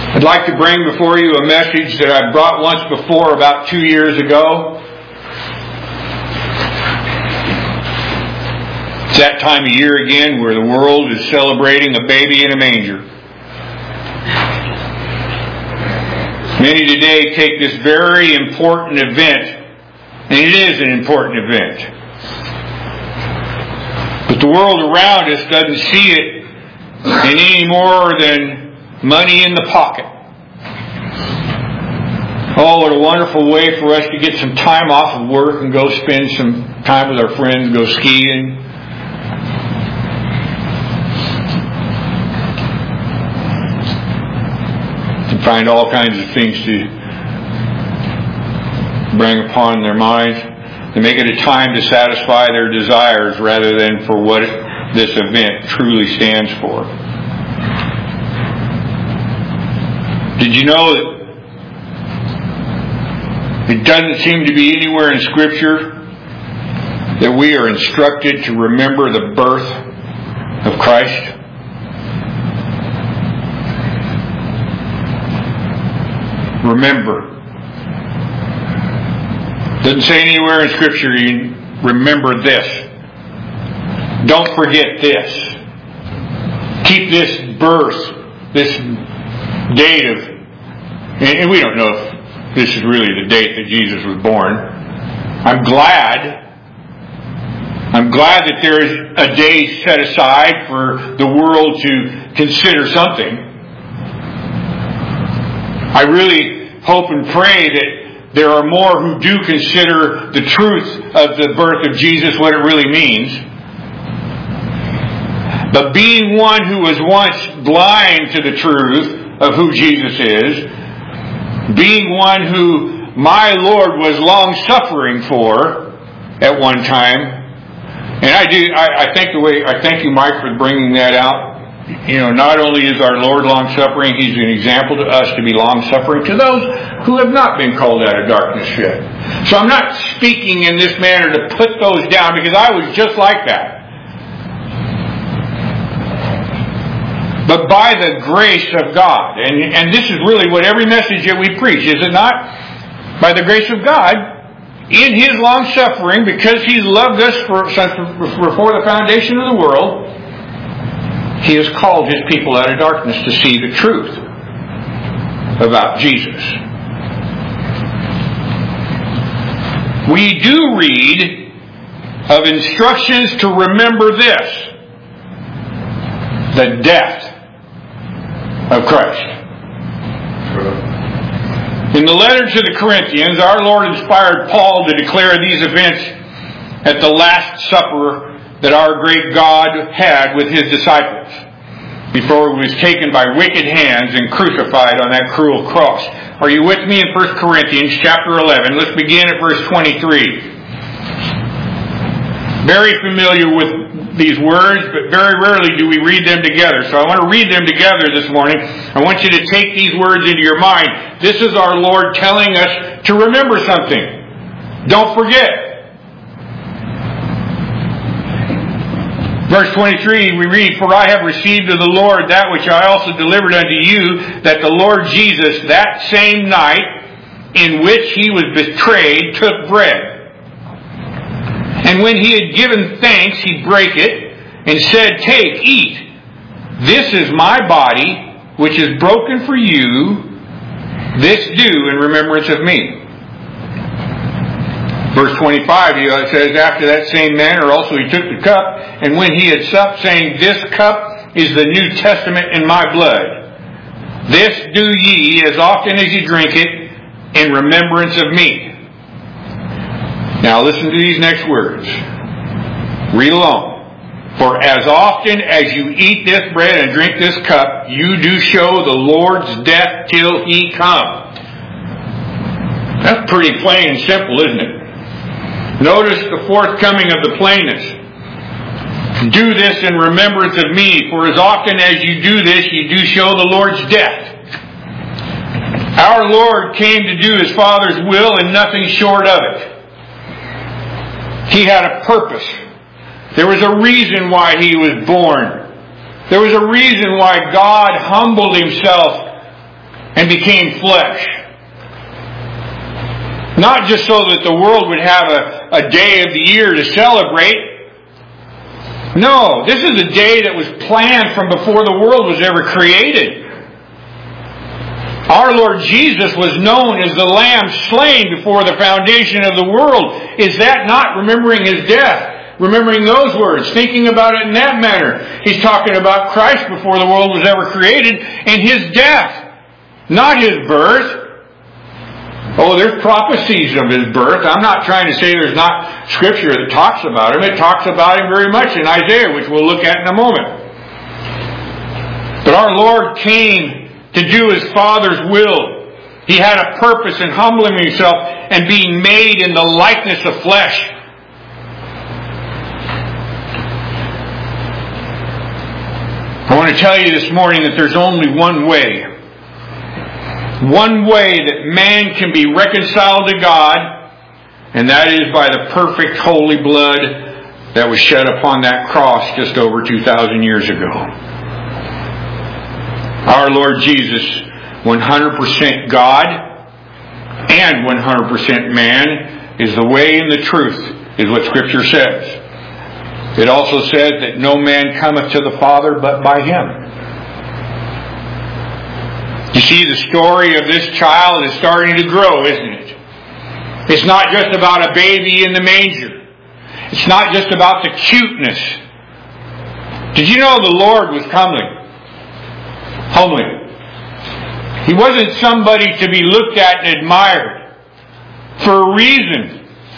I'd like to bring before you a message that I brought once before about 2 years ago. It's that time of year again where the world is celebrating a baby in a manger. Many today take this very important event, and it is an important event, but the world around us doesn't see it in any more than money in the pocket. Oh, what a wonderful way for us to get some time off of work and go spend some time with our friends, go skiing. And find all kinds of things to bring upon their minds. To make it a time to satisfy their desires rather than for what this event truly stands for. Did you know that it doesn't seem to be anywhere in Scripture that we are instructed to remember the birth of Christ? Remember. Doesn't say anywhere in Scripture you remember this. Don't forget this. Keep this birth, this date of, and we don't know if this is really the date that Jesus was born. I'm glad that there is a day set aside for the world to consider something. I really hope and pray that there are more who do consider the truth of the birth of Jesus, what it really means. But being one who was once blind to the truth of who Jesus is, being one who my Lord was long-suffering for at one time, and I thank you, Mike, for bringing that out. You know, not only is our Lord long-suffering, He's an example to us to be long-suffering to those who have not been called out of darkness yet. So I'm not speaking in this manner to put those down, because I was just like that. But by the grace of God, and this is really what every message that we preach, is it not? By the grace of God, in His long-suffering, because He's loved us since before the foundation of the world, He has called His people out of darkness to see the truth about Jesus. We do read of instructions to remember this: the death of Christ. In the letter to the Corinthians, our Lord inspired Paul to declare these events at the Last Supper that our great God had with His disciples before He was taken by wicked hands and crucified on that cruel cross. Are you with me in 1 Corinthians chapter 11? Let's begin at verse 23. Very familiar with these words, but very rarely do we read them together. So I want to read them together this morning. I want you to take these words into your mind. This is our Lord telling us to remember something. Don't forget. Verse 23, we read, "For I have received of the Lord that which I also delivered unto you, that the Lord Jesus, that same night in which He was betrayed, took bread. And when He had given thanks, He brake it, and said, Take, eat. This is my body, which is broken for you. This do in remembrance of me." Verse 25, it says, "After that same manner also He took the cup, and when He had supped, saying, This cup is the New Testament in my blood. This do ye as often as ye drink it in remembrance of me." Now listen to these next words. Read along. "For as often as you eat this bread and drink this cup, you do show the Lord's death till He come." That's pretty plain and simple, isn't it? Notice the forthcoming of the plainness. "Do this in remembrance of me, for as often as you do this, you do show the Lord's death." Our Lord came to do His Father's will and nothing short of it. He had a purpose. There was a reason why He was born. There was a reason why God humbled Himself became flesh. Not just so that the world would have a day of the year to celebrate. No, this is a day that was planned from before the world was ever created. Our Lord Jesus was known as the Lamb slain before the foundation of the world. Is that not remembering His death? Remembering those words, thinking about it in that manner. He's talking about Christ before the world was ever created and His death, not His birth. Oh, there's prophecies of His birth. I'm not trying to say there's not Scripture that talks about Him. It talks about Him very much in Isaiah, which we'll look at in a moment. But our Lord came to do His Father's will. He had a purpose in humbling Himself and being made in the likeness of flesh. I want to tell you this morning that there's only one way. One way that man can be reconciled to God, and that is by the perfect holy blood that was shed upon that cross just over 2,000 years ago. Our Lord Jesus, 100% God and 100% man, is the way and the truth, is what Scripture says. It also says that no man cometh to the Father but by Him. You see, the story of this child is starting to grow, isn't it? It's not just about a baby in the manger. It's not just about the cuteness. Did you know the Lord was homely? He wasn't somebody to be looked at and admired for a reason.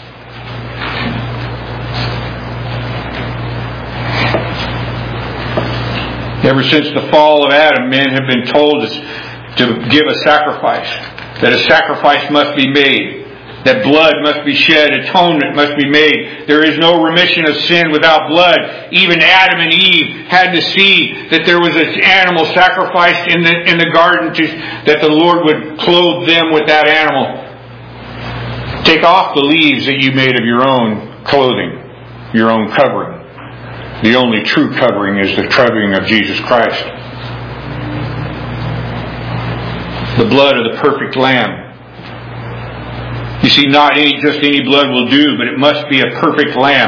Ever since the fall of Adam, men have been told to give a sacrifice, that a sacrifice must be made, that blood must be shed, atonement must be made. There is no remission of sin without blood. Even Adam and Eve had to see that there was an animal sacrificed in the garden, that the Lord would clothe them with that animal. Take off the leaves that you made of your own clothing, your own covering. The only true covering is the covering of Jesus Christ. The blood of the perfect Lamb. You see, not just any blood will do, but it must be a perfect Lamb.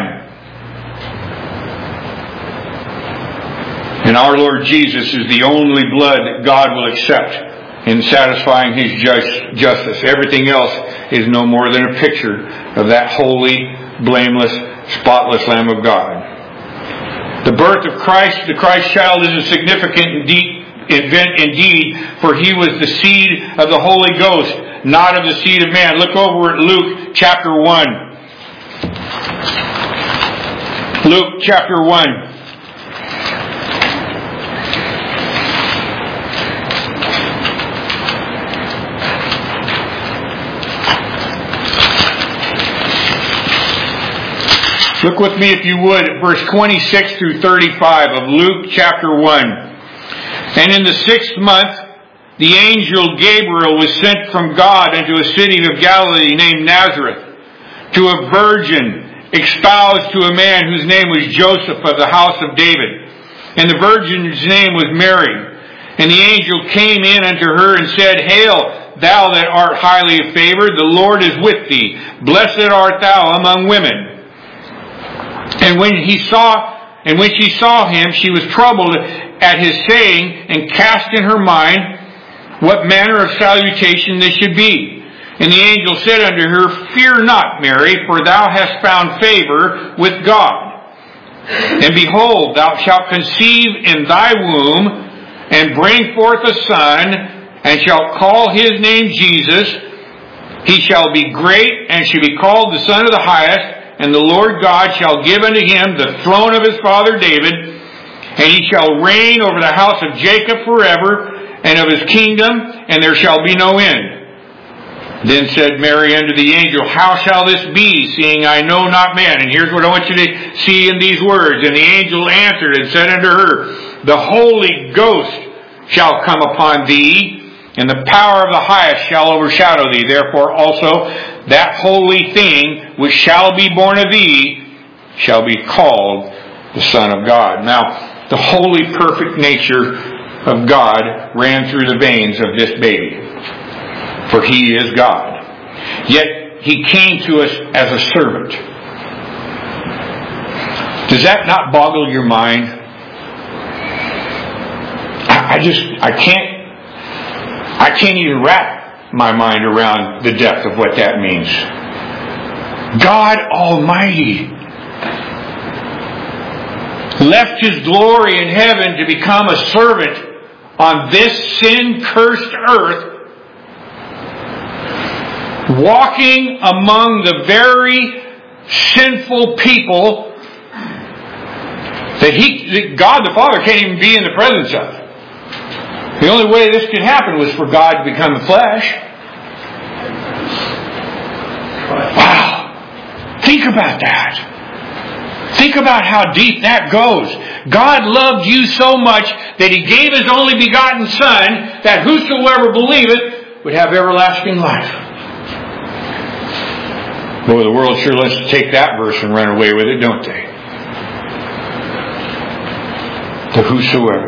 And our Lord Jesus is the only blood that God will accept in satisfying His justice. Everything else is no more than a picture of that holy, blameless, spotless Lamb of God. The birth of Christ, the Christ child, is a significant event indeed, for He was the seed of the Holy Ghost, not of the seed of man. Look over at Luke chapter 1. Luke chapter 1. Look with me, if you would, at verse 26 through 35 of Luke chapter 1. And in the 6th month, the angel Gabriel was sent from God unto a city of Galilee named Nazareth, to a virgin espoused to a man whose name was Joseph, of the house of David. And the virgin's name was Mary. And the angel came in unto her and said, Hail, thou that art highly favored, the Lord is with thee. Blessed art thou among women. And when she saw him, she was troubled at his saying, and cast in her mind what manner of salutation this should be. And the angel said unto her, Fear not, Mary, for thou hast found favor with God. And behold, thou shalt conceive in thy womb, and bring forth a son, and shalt call his name Jesus. He shall be great, and shall be called the Son of the Highest. And the Lord God shall give unto him the throne of his father David, and he shall reign over the house of Jacob forever, and of his kingdom, and there shall be no end. Then said Mary unto the angel, How shall this be, seeing I know not man? And here's what I want you to see in these words. And the angel answered and said unto her, The Holy Ghost shall come upon thee, and the power of the Highest shall overshadow thee. Therefore also that holy thing which shall be born of thee shall be called the Son of God. Now, the holy, perfect nature of God ran through the veins of this baby. for He is God. Yet He came to us as a servant. Does that not boggle your mind? I can't even wrap my mind around the depth of what that means. God Almighty left His glory in heaven to become a servant on this sin-cursed earth, walking among the very sinful people that God the Father can't even be in the presence of. The only way this could happen was for God to become flesh. Wow. Think about that. Think about how deep that goes. God loved you so much that He gave His only begotten Son, that whosoever believeth would have everlasting life. Boy, the world sure lets us take that verse and run away with it, don't they? To whosoever.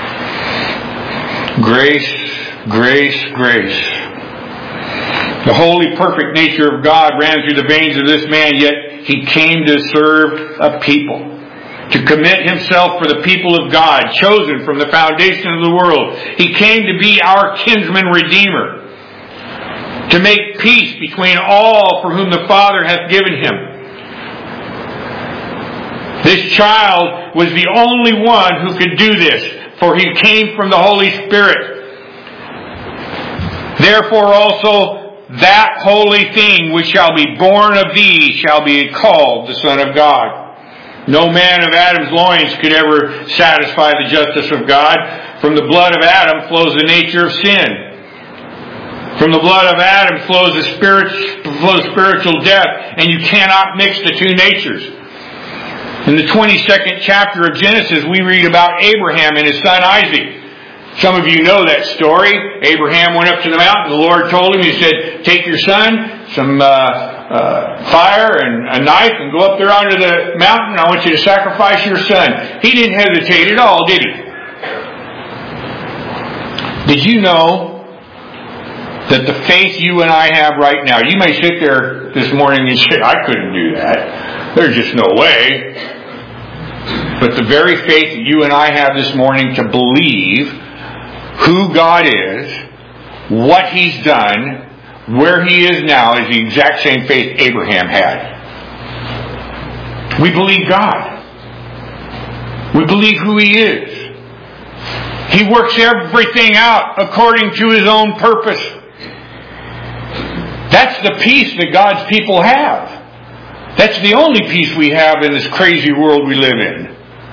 Grace, grace, grace. The holy, perfect nature of God ran through the veins of this man, yet He came to serve a people, to commit Himself for the people of God, chosen from the foundation of the world. He came to be our kinsman redeemer, to make peace between all for whom the Father hath given Him. This child was the only one who could do this, for He came from the Holy Spirit. Therefore also that holy thing which shall be born of thee shall be called the Son of God. No man of Adam's loins could ever satisfy the justice of God. From the blood of Adam flows the nature of sin. From the blood of Adam flows spiritual death, and you cannot mix the two natures. In the 22nd chapter of Genesis, we read about Abraham and his son Isaac. Some of you know that story. Abraham went up to the mountain. The Lord told him, He said, take your son, some fire and a knife, and go up there onto the mountain. I want you to sacrifice your son. He didn't hesitate at all, did he? Did you know that the faith you and I have right now, you may sit there this morning and say, I couldn't do that. There's just no way. But the very faith that you and I have this morning to believe who God is, what He's done, where He is now, is the exact same faith Abraham had. We believe God. We believe who He is. He works everything out according to His own purpose. That's the peace that God's people have. That's the only peace we have in this crazy world we live in.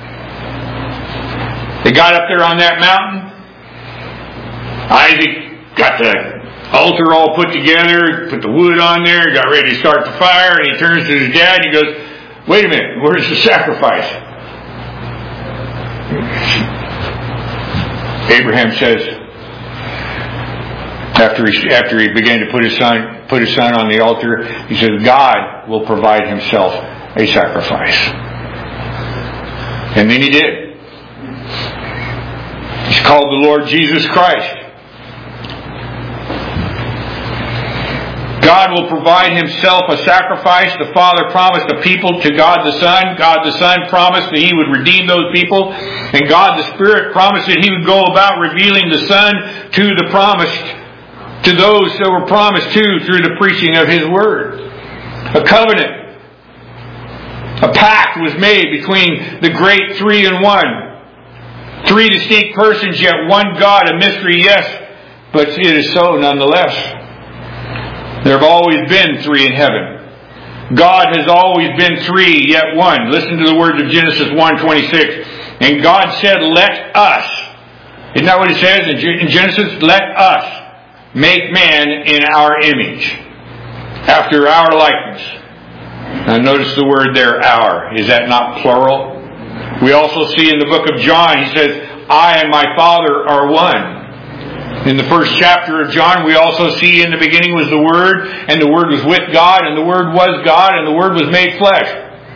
They got up there on that mountain. Isaac got the altar all put together, put the wood on there, got ready to start the fire, and he turns to his dad and he goes, wait a minute, where's the sacrifice? Abraham says, after he began to put his son on the altar, he says, God will provide Himself a sacrifice. And then He did. He's called the Lord Jesus Christ. God will provide Himself a sacrifice. The Father promised a people to God the Son. God the Son promised that He would redeem those people. And God the Spirit promised that He would go about revealing the Son to the promised, to those that were promised to through the preaching of His Word. A covenant, a pact was made between the great three in one. Three distinct persons, yet one God, a mystery, yes, but it is so nonetheless. There have always been three in heaven. God has always been three, yet one. Listen to the words of Genesis 1:26. And God said, let us. Isn't that what it says in Genesis? Let us make man in our image, after our likeness. Now notice the word there, our. Is that not plural? We also see in the book of John, he says, I and my Father are one. In the first chapter of John, we also see in the beginning was the Word, and the Word was with God, and the Word was God, and the Word was made flesh.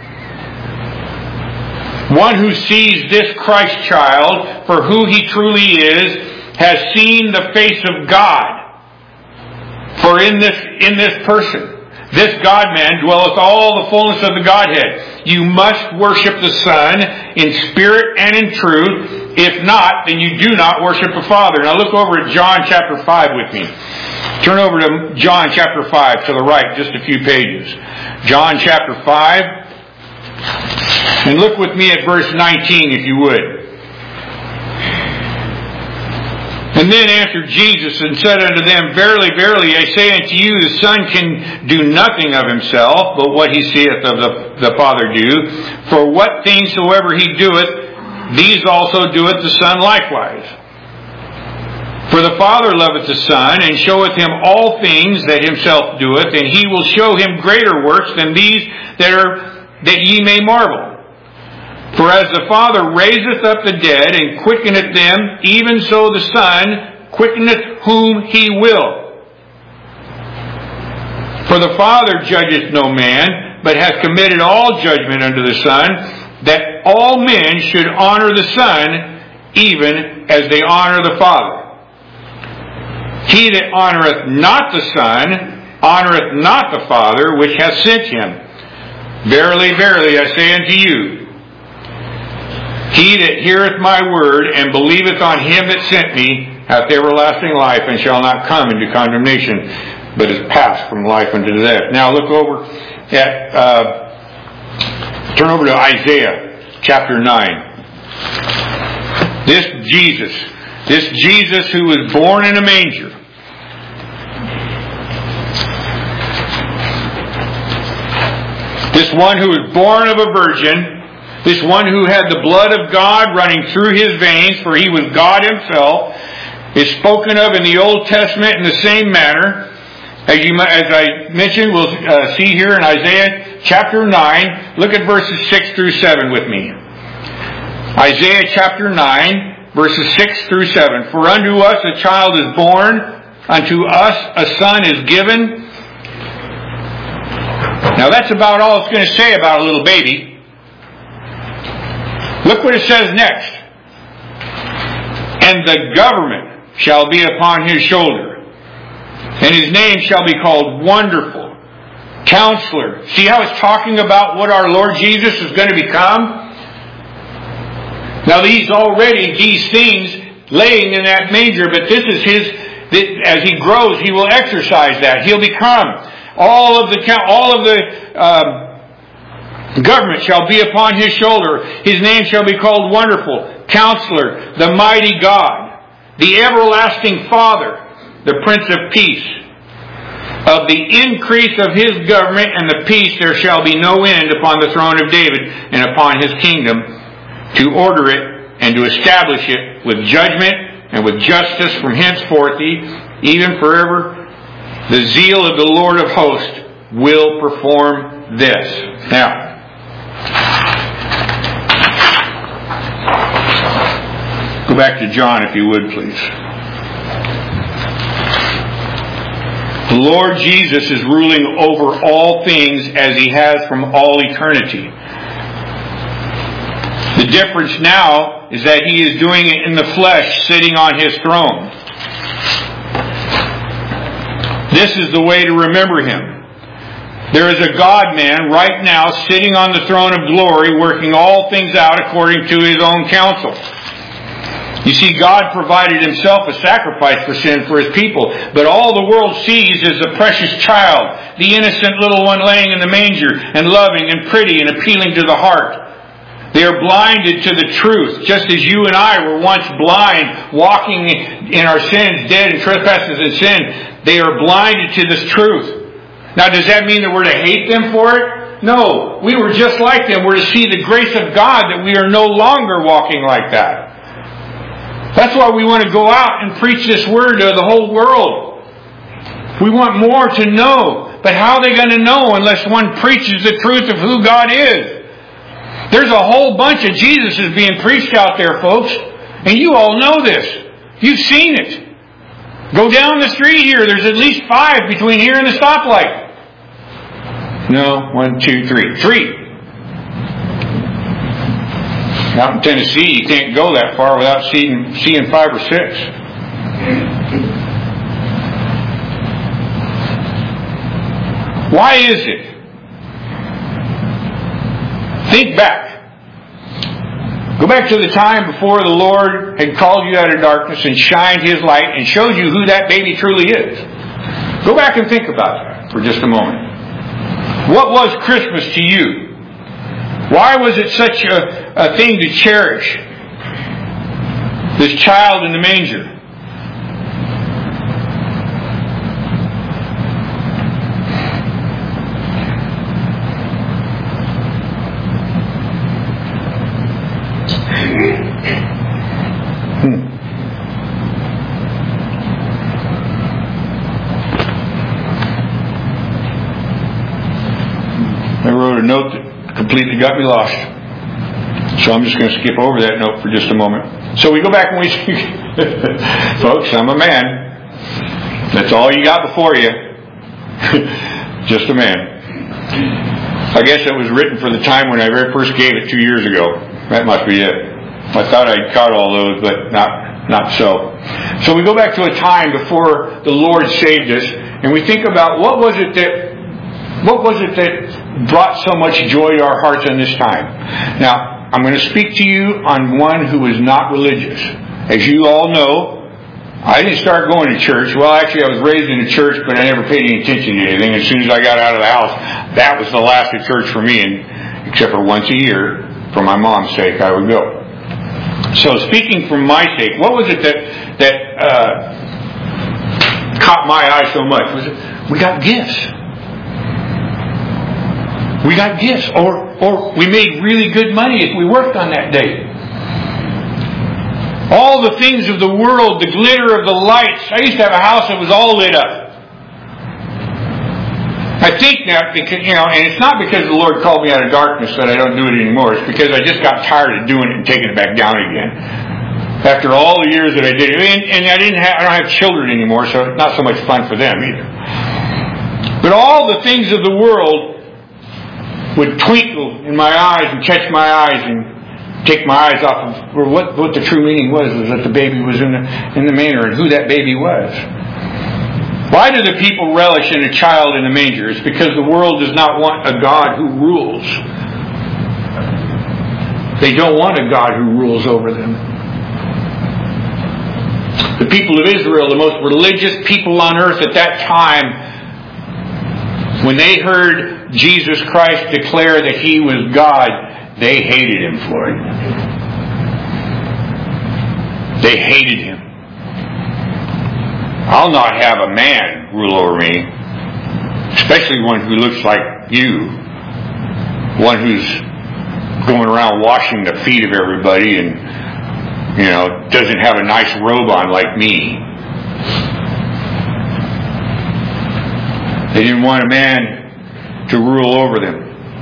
One who sees this Christ child for who He truly is has seen the face of God. For in this person, this God-man, dwelleth all the fullness of the Godhead. You must worship the Son in spirit and in truth. If not, then you do not worship the Father. Now look over at John chapter 5 with me. Turn over to John chapter 5 to the right, just a few pages. John chapter 5. And look with me at verse 19, if you would. And then answered Jesus and said unto them, Verily, verily, I say unto you, the Son can do nothing of himself, but what he seeth of the Father do. For what things soever he doeth, these also doeth the Son likewise. For the Father loveth the Son, and showeth him all things that himself doeth, and he will show him greater works than these that ye may marvel. For as the Father raiseth up the dead, and quickeneth them, even so the Son quickeneth whom he will. For the Father judgeth no man, but hath committed all judgment unto the Son, that all men should honor the Son, even as they honor the Father. He that honoreth not the Son, honoreth not the Father which hath sent him. Verily, verily, I say unto you, he that heareth my word and believeth on him that sent me hath everlasting life, and shall not come into condemnation, but is passed from life unto death. Now look over at, turn over to Isaiah chapter 9. This Jesus who was born in a manger. This one who was born of a virgin, this one who had the blood of God running through his veins, for he was God himself, is spoken of in the Old Testament in the same manner. As I mentioned, we'll see here in Isaiah chapter 9. Look at verses 6 through 7 with me. Isaiah chapter 9, verses 6 through 7. For unto us a child is born, unto us a son is given. Now that's about all it's going to say about a little baby. Look what it says next. And the government shall be upon his shoulder, and his name shall be called Wonderful, Counselor. See how it's talking about what our Lord Jesus is going to become? Now these things laying in that manger, but this is as he grows, he will exercise that. He'll become all of the government shall be upon his shoulder. His name shall be called Wonderful, Counselor, the Mighty God, the Everlasting Father, the Prince of Peace. Of the increase of his government and the peace there shall be no end upon the throne of David and upon his kingdom, to order it and to establish it with judgment and with justice from henceforth, even forever. The zeal of the Lord of hosts will perform this. Now, go back to John, if you would, please. The Lord Jesus is ruling over all things as he has from all eternity. The difference now is that he is doing it in the flesh, sitting on his throne. This is the way to remember him. There is a God-man right now sitting on the throne of glory, working all things out according to his own counsel. You see, God provided himself a sacrifice for sin for his people, but all the world sees is the precious child, the innocent little one laying in the manger, and loving and pretty and appealing to the heart. They are blinded to the truth, just as you and I were once blind, walking in our sins, dead in trespasses and sin. They are blinded to this truth. Now, does that mean that we're to hate them for it? No. We were just like them. We're to see the grace of God that we are no longer walking like that. That's why we want to go out and preach this word to the whole world. We want more to know. But how are they going to know unless one preaches the truth of who God is? There's a whole bunch of Jesuses being preached out there, folks. And you all know this. You've seen it. Go down the street here. There's at least 5 between here and the stoplight. No, 1, 2, 3. 3. Out in Tennessee, you can't go that far without seeing 5 or 6. Why is it? Think back. Go back to the time before the Lord had called you out of darkness and shined His light and showed you who that baby truly is. Go back and think about that for just a moment. What was Christmas to you? Why was it such a thing to cherish? This child in the manger. I wrote a note that completely got me lost. So I'm just going to skip over that note for just a moment. So we go back and we see, folks, I'm a man. That's all you got before you. Just a man. I guess it was written for the time when I very first gave it 2 years ago. That must be it. I thought I'd caught all those, but not so. So we go back to a time before the Lord saved us, and we think about what was it that brought so much joy to our hearts in this time. Now, I'm going to speak to you on one who is not religious. As you all know, I didn't start going to church. Well, actually, I was raised in a church, but I never paid any attention to anything. As soon as I got out of the house, that was the last of church for me, and except for once a year, for my mom's sake, I would go. So, speaking for my sake, what was it that caught my eye so much? Was it, we got gifts. We got gifts, or we made really good money if we worked on that day. All the things of the world, the glitter of the lights. I used to have a house that was all lit up. I think that because, and it's not because the Lord called me out of darkness that I don't do it anymore. It's because I just got tired of doing it and taking it back down again. After all the years that I did it, and I don't have children anymore, so it's not so much fun for them either. But all the things of the world would twinkle in my eyes and catch my eyes and take my eyes off of what the true meaning was that the baby was in the manger and who that baby was. Why do the people relish in a child in a manger? It's because the world does not want a God who rules. They don't want a God who rules over them. The people of Israel, the most religious people on earth at that time, when they heard Jesus Christ declare that He was God, they hated Him for it. They hated Him. I'll not have a man rule over me, especially one who looks like you, one who's going around washing the feet of everybody and, doesn't have a nice robe on like me. They didn't want a man to rule over them.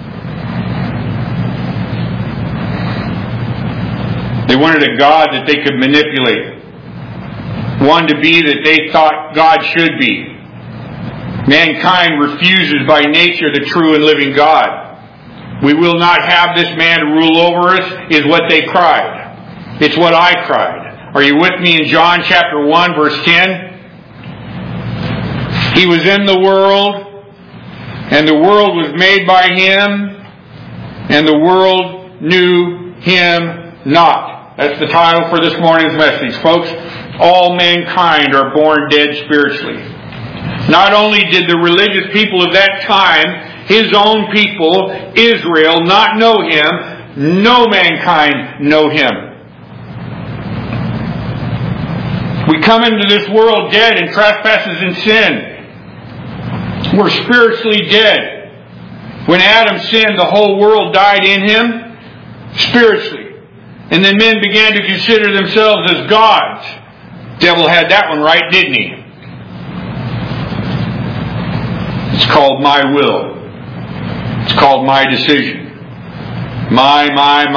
They wanted a God that they could manipulate. One to be that they thought God should be. Mankind refuses by nature the true and living God. We will not have this man to rule over us, is what they cried. It's what I cried. Are you with me in John chapter 1 verse 10? He was in the world, and the world was made by Him, and the world knew Him not. That's the title for this morning's message, folks. All mankind are born dead spiritually. Not only did the religious people of that time, His own people, Israel, not know Him, no mankind know Him. We come into this world dead in trespasses and sin. We're spiritually dead. When Adam sinned, the whole world died in him spiritually. And then men began to consider themselves as gods. Devil had that one right, didn't he? It's called my will. It's called my decision. My,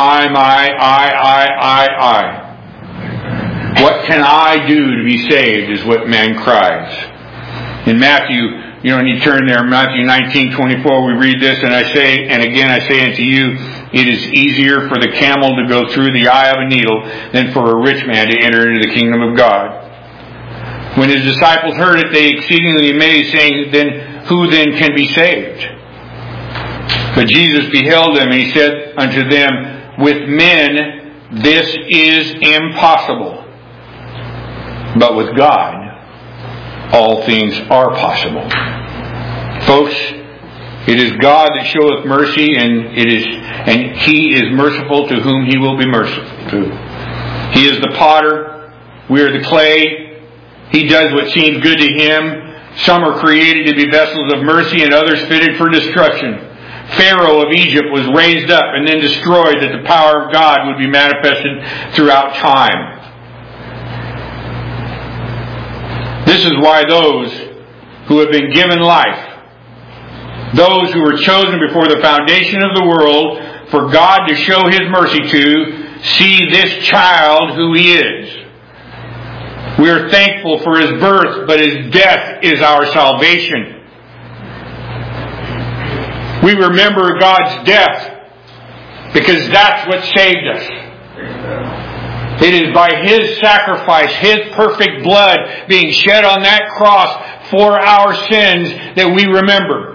I. What can I do to be saved is what man cries. In Matthew, and you turn there, Matthew 19:24, we read this, and I say unto you, it is easier for the camel to go through the eye of a needle than for a rich man to enter into the kingdom of God. When his disciples heard it, they exceedingly amazed, saying, Who then can be saved? But Jesus beheld them, and he said unto them, With men this is impossible, but with God all things are possible. Folks, it is God that showeth mercy, and He is merciful to whom He will be merciful to. He is the potter, we are the clay. He does what seems good to Him. Some are created to be vessels of mercy, and others fitted for destruction. Pharaoh of Egypt was raised up and then destroyed, that the power of God would be manifested throughout time. This is why those who have been given life, those who were chosen before the foundation of the world for God to show His mercy to, see this child who He is. We are thankful for His birth, but His death is our salvation. We remember God's death because that's what saved us. It is by His sacrifice, His perfect blood being shed on that cross for our sins that we remember.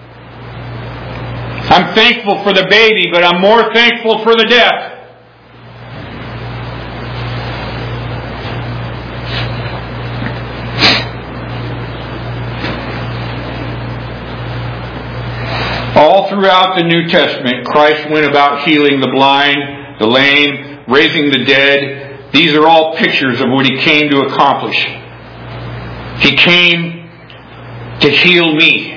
I'm thankful for the baby, but I'm more thankful for the death. All throughout the New Testament, Christ went about healing the blind, the lame, raising the dead. These are all pictures of what He came to accomplish. He came to heal me,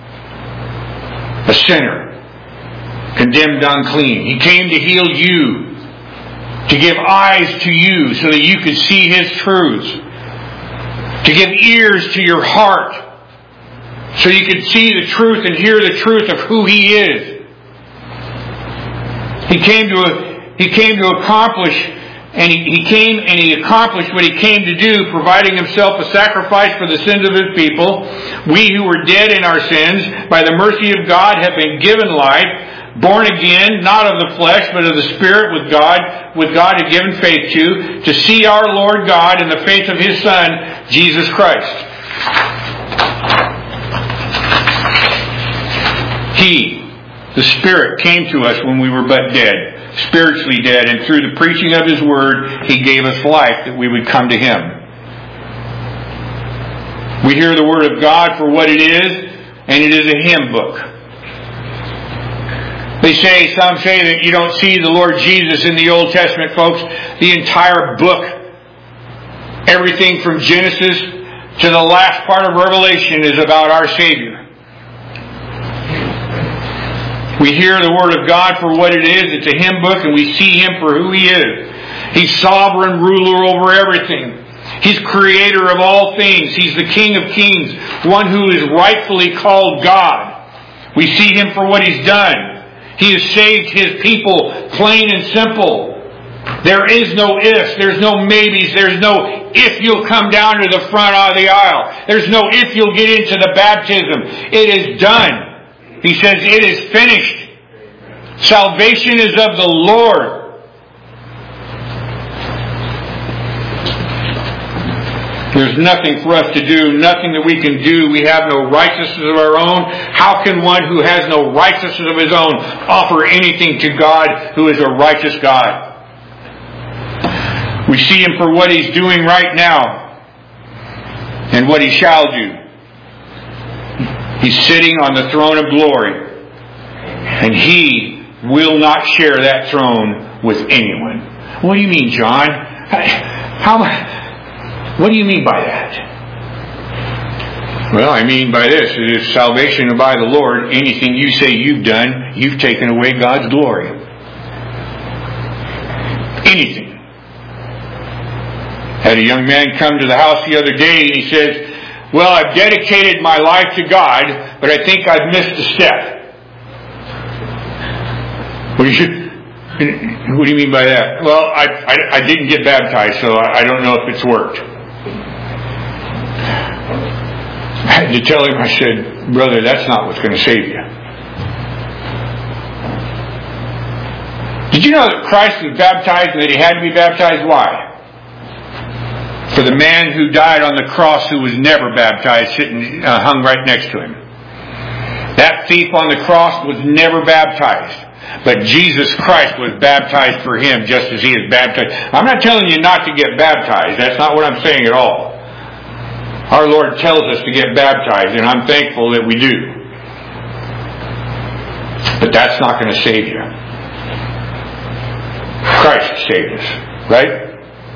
a sinner, condemned unclean. He came to heal you, to give eyes to you so that you could see His truths, to give ears to your heart so you could see the truth and hear the truth of who He is. He came to accomplish, and he accomplished what He came to do, providing Himself a sacrifice for the sins of His people. We who were dead in our sins, by the mercy of God, have been given life, born again, not of the flesh, but of the Spirit, with God had given faith to see our Lord God in the face of His Son, Jesus Christ. He, the Spirit, came to us when we were but dead, spiritually dead, and through the preaching of His Word, He gave us life that we would come to Him. We hear the Word of God for what it is, and it is a hymn book. Some say that you don't see the Lord Jesus in the Old Testament, folks. The entire book, everything from Genesis to the last part of Revelation, is about our Savior. We hear the Word of God for what it is. It's a hymn book, and we see Him for who He is. He's sovereign ruler over everything. He's creator of all things. He's the King of kings, one who is rightfully called God. We see Him for what He's done. He has saved His people, plain and simple. There is no ifs. There's no maybes. There's no if you'll come down to the front of the aisle. There's no if you'll get into the baptism. It is done. He says, it is finished. Salvation is of the Lord. There's nothing for us to do, nothing that we can do. We have no righteousness of our own. How can one who has no righteousness of his own offer anything to God, who is a righteous God? We see Him for what He's doing right now and what He shall do. He's sitting on the throne of glory, and He will not share that throne with anyone. What do you mean, John? What do you mean by that? Well, I mean by this. It is salvation by the Lord. Anything you say you've done, you've taken away God's glory. Anything. Had a young man come to the house the other day, and he says, well, I've dedicated my life to God, but I think I've missed a step. What do you mean by that? Well, I didn't get baptized, so I don't know if it's worked. I had to tell him, I said, brother, that's not what's going to save you. Did you know that Christ was baptized and that He had to be baptized? Why? for the man who died on the cross who was never baptized, hung right next to him. That thief on the cross was never baptized, but Jesus Christ was baptized for him just as he is baptized. I'm not telling you not to get baptized. That's not what I'm saying at all. Our Lord tells us to get baptized, and I'm thankful that we do. But that's not going to save you. Christ saved us, right?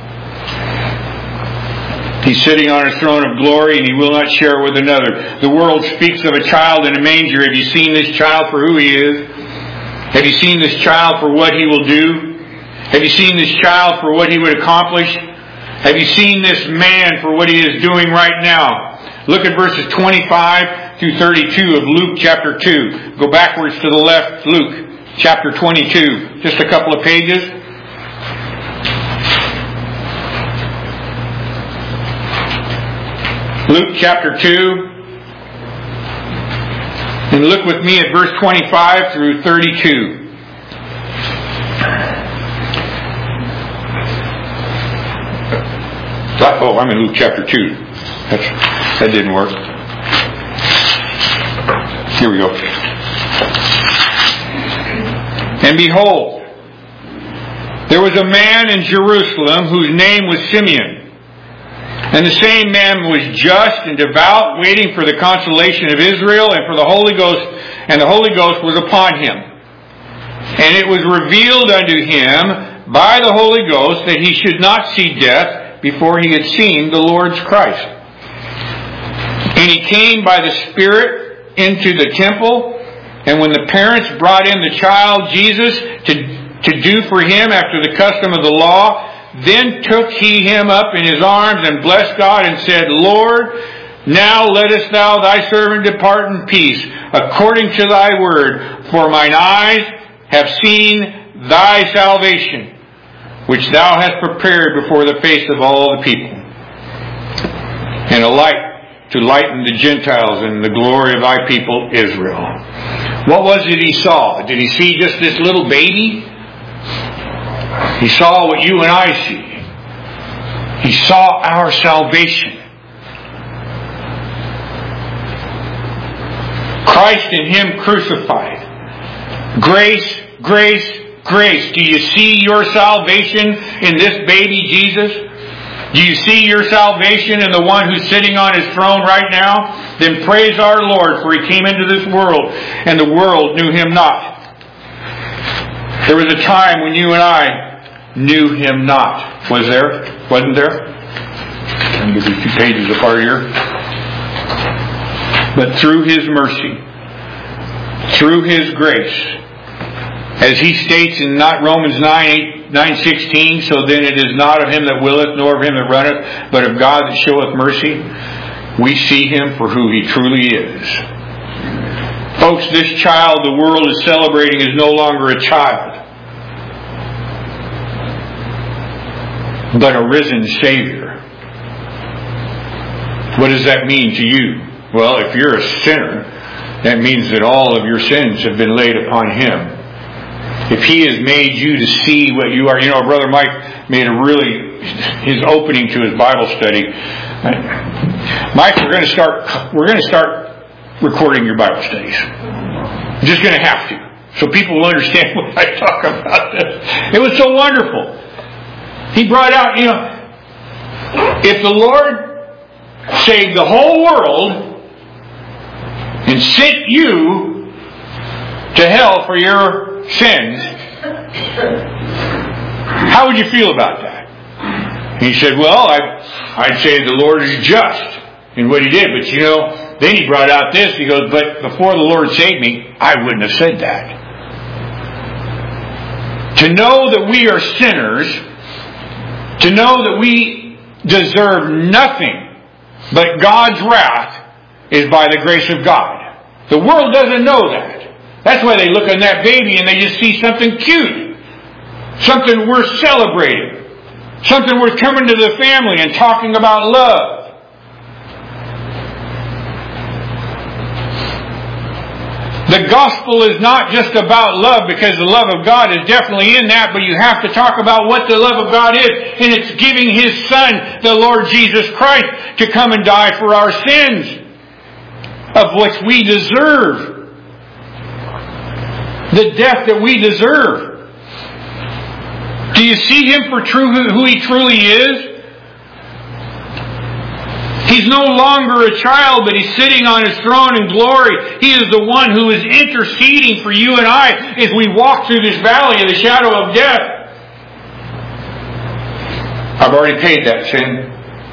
He's sitting on his throne of glory, and he will not share with another. The world speaks of a child in a manger. Have you seen this child for who he is? Have you seen this child for what he will do? Have you seen this child for what he would accomplish? Have you seen this man for what he is doing right now? Look at verses 25 through 32 of Luke chapter 2. Go backwards to the left, Luke chapter 22. Just a couple of pages. Luke chapter 2. And look with me at verse 25 through 32. Oh, I'm in Luke chapter 2. That didn't work. Here we go. And behold, there was a man in Jerusalem whose name was Simeon. And the same man was just and devout, waiting for the consolation of Israel and for the Holy Ghost. And the Holy Ghost was upon him. And it was revealed unto him by the Holy Ghost that he should not see death before he had seen the Lord's Christ. And he came by the Spirit into the temple. And when the parents brought in the child Jesus to do for him after the custom of the law, then took he him up in his arms and blessed God and said, Lord, now lettest thou thy servant depart in peace, according to thy word. For mine eyes have seen thy salvation, which thou hast prepared before the face of all the people, and a light to lighten the Gentiles and the glory of thy people Israel. What was it he saw? Did he see just this little baby? He saw what you and I see. He saw our salvation. Christ and him crucified. Grace, grace, grace. Do you see your salvation in this baby Jesus? Do you see your salvation in the one who's sitting on his throne right now? Then praise our Lord, for he came into this world, and the world knew him not. There was a time when you and I knew him not. Was there? Wasn't there? I'm going to be 2 pages apart here. But through his mercy, through his grace, as he states in Romans 9:16, so then it is not of him that willeth, nor of him that runneth, but of God that showeth mercy. We see him for who he truly is. Folks, this child the world is celebrating is no longer a child, but a risen Savior. What does that mean to you? Well, if you're a sinner, that means that all of your sins have been laid upon him. If he has made you to see what you are, Brother Mike made his opening to his Bible study. Mike, we're going to start recording your Bible studies. We're just going to have to, so people will understand what I talk about this. It was so wonderful. He brought out, if the Lord saved the whole world and sent you to hell for your sins, how would you feel about that? He said, well, I'd say the Lord is just in what he did. But then he brought out this. He goes, but before the Lord saved me, I wouldn't have said that. To know that we are sinners, to know that we deserve nothing but God's wrath, is by the grace of God. The world doesn't know that. That's why they look on that baby and they just see something cute. Something worth celebrating. Something worth coming to the family and talking about love. The gospel is not just about love, because the love of God is definitely in that, but you have to talk about what the love of God is, and it's giving His Son, the Lord Jesus Christ, to come and die for our sins, of which we deserve. The death that we deserve. Do you see Him for who He truly is? He's no longer a child, but He's sitting on His throne in glory. He is the one who is interceding for you and I as we walk through this valley of the shadow of death. I've already paid that sin.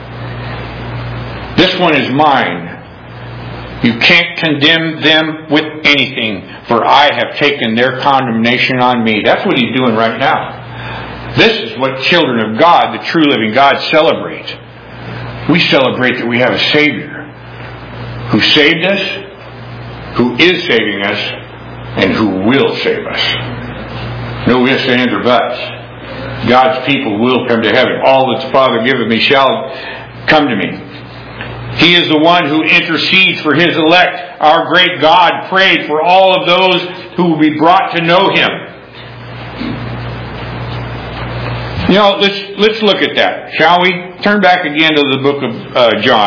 This one is mine. You can't condemn them with anything, for I have taken their condemnation on me. That's what He's doing right now. This is what children of God, the true living God, celebrate. We celebrate that we have a Savior who saved us, who is saving us, and who will save us. No ifs, ands, or buts. God's people will come to heaven. All that the Father giveth me shall come to me. He is the one who intercedes for His elect. Our great God prayed for all of those who will be brought to know Him. You know, let's look at that, shall we? Turn back again to the book of John.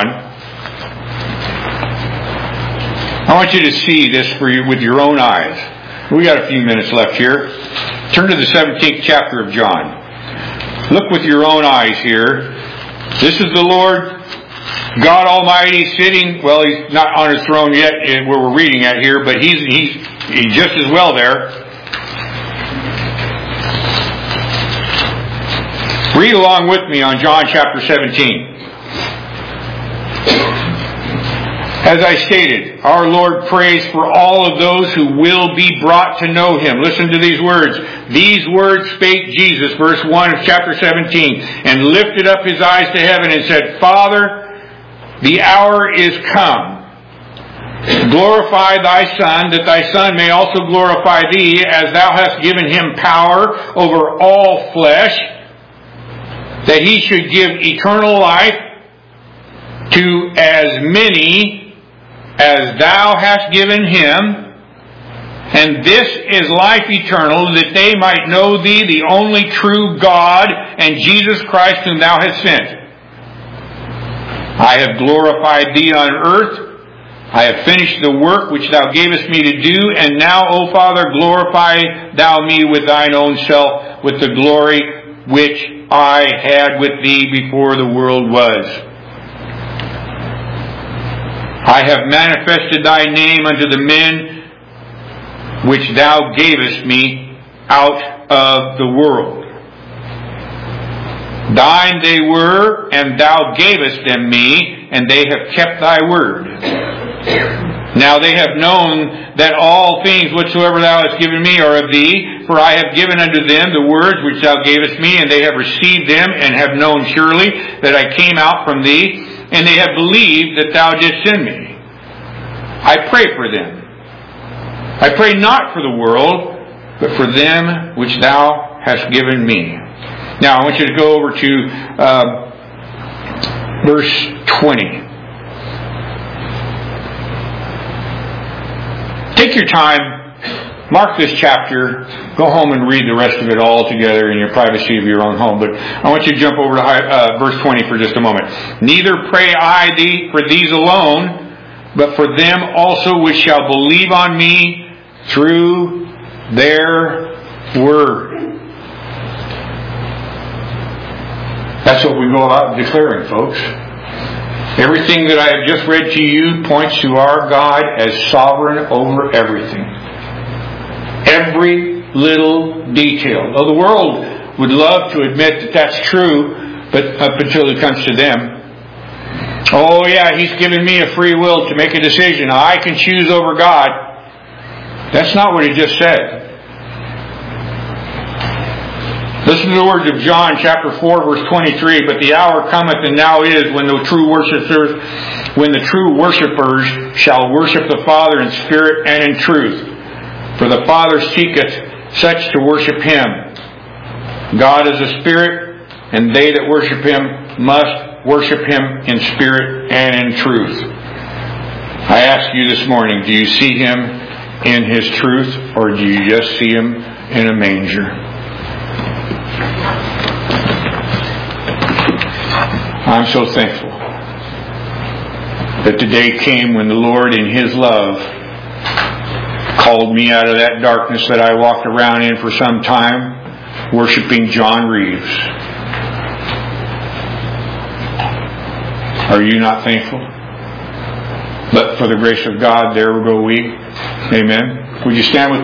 I want you to see this with your own eyes. We got a few minutes left here. Turn to the 17th chapter of John. Look with your own eyes here. This is the Lord God Almighty sitting. Well, He's not on His throne yet, where we're reading at here, but He's just as well there. Read along with me on John chapter 17. As I stated, our Lord prays for all of those who will be brought to know Him. Listen to these words. These words spake Jesus, verse 1 of chapter 17, and lifted up His eyes to heaven and said, Father, the hour is come. Glorify Thy Son, that Thy Son may also glorify Thee, as Thou hast given Him power over all flesh, that He should give eternal life to as many as Thou hast given Him. And this is life eternal, that they might know Thee, the only true God, and Jesus Christ whom Thou hast sent. I have glorified Thee on earth. I have finished the work which Thou gavest me to do, and now, O Father, glorify Thou me with Thine own self, with the glory which I had with Thee before the world was. I have manifested Thy name unto the men which Thou gavest me out of the world. Thine they were, and Thou gavest them me, and they have kept Thy word. Now they have known that all things whatsoever Thou hast given me are of Thee, for I have given unto them the words which Thou gavest me, and they have received them, and have known surely that I came out from Thee, and they have believed that Thou didst send me. I pray for them. I pray not for the world, but for them which Thou hast given me. Now I want you to go over to verse 20. Take your time, mark this chapter, go home and read the rest of it all together in your privacy of your own home. But I want you to jump over to verse 20 for just a moment. Neither pray I thee for these alone, but for them also which shall believe on me through their word. That's what we go about declaring, folks. Everything that I have just read to you points to our God as sovereign over everything. Every little detail. Though the world would love to admit that that's true, but up until it comes to them. Oh yeah, He's given me a free will to make a decision. I can choose over God. That's not what He just said. Listen to the words of John chapter 4 verse 23. But the hour cometh, and now is, when the true worshippers shall worship the Father in spirit and in truth. For the Father seeketh such to worship Him. God is a spirit, and they that worship Him must worship Him in spirit and in truth. I ask you this morning, do you see Him in His truth, or do you just see Him in a manger? I'm so thankful that the day came when the Lord in His love called me out of that darkness that I walked around in for some time, worshiping John Reeves. Are you not thankful? But for the grace of God, there go we. Amen. Would you stand with